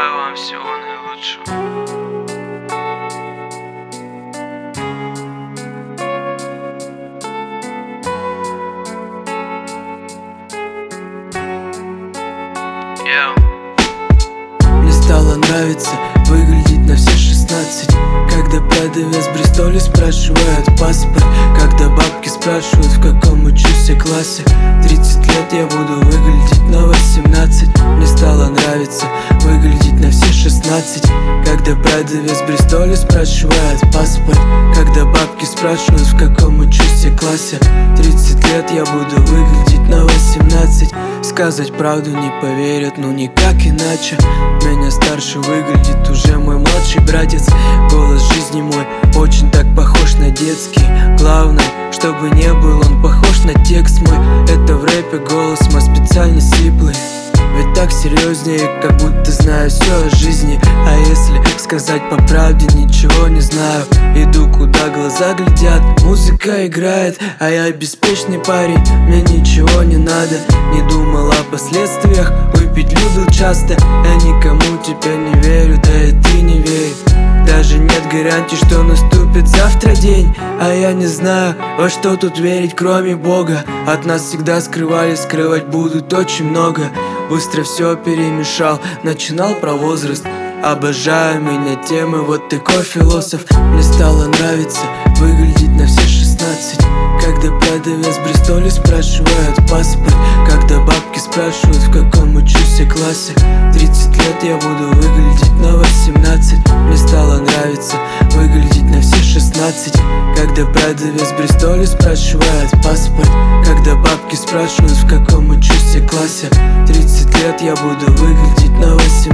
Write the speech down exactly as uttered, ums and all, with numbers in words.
Желаю вам всего наилучшего. Yeah. Мне стало нравиться выглядеть на все шестнадцать, когда продавец в Бристоле спрашивает паспорт, когда бабки спрашивают, в каком учусь я классе. Тридцать лет я буду выглядеть на восемнадцать. Мне стало нравиться выглядеть на все шестнадцать, когда продавец в Бристоле спрашивает паспорт, когда бабки спрашивают, в каком учусь я классе. Тридцать лет я буду выглядеть на восемнадцать. Сказать правду не поверят, ну никак иначе. Меня старше выглядит уже мой младший братец. Голос жизни мой очень так похож на детский. Главное, чтобы не был он похож на текст мой. Это в рэпе голос мой специально сиплый, ведь так серьезнее, как будто знаю все о жизни. А если сказать по правде, ничего не знаю. Иду куда глаза глядят, музыка играет, а я беспечный парень, мне ничего не надо. Не думал о последствиях, выпить любил часто. Я никому теперь не верю, да и ты не верь. Даже нет гарантии, что наступит завтра день. А я не знаю, во что тут верить, кроме Бога. От нас всегда скрывали, скрывать будут очень много. Быстро все перемешал, начинал про возраст. Обожаю меня темы, вот такой философ. Мне стало нравиться выглядеть на все шестнадцать, когда продавец в Бристоле спрашивает паспорт, когда бабки спрашивают, в каком учусь я классе. Тридцать лет я буду выглядеть на восемнадцать. Мне стало нравиться выглядеть на все шестнадцать, когда продавец в Бристоле спрашивает паспорт, когда бабки спрашивают, в каком учусь я классе. Тридцать лет я буду выглядеть на восемнадцать.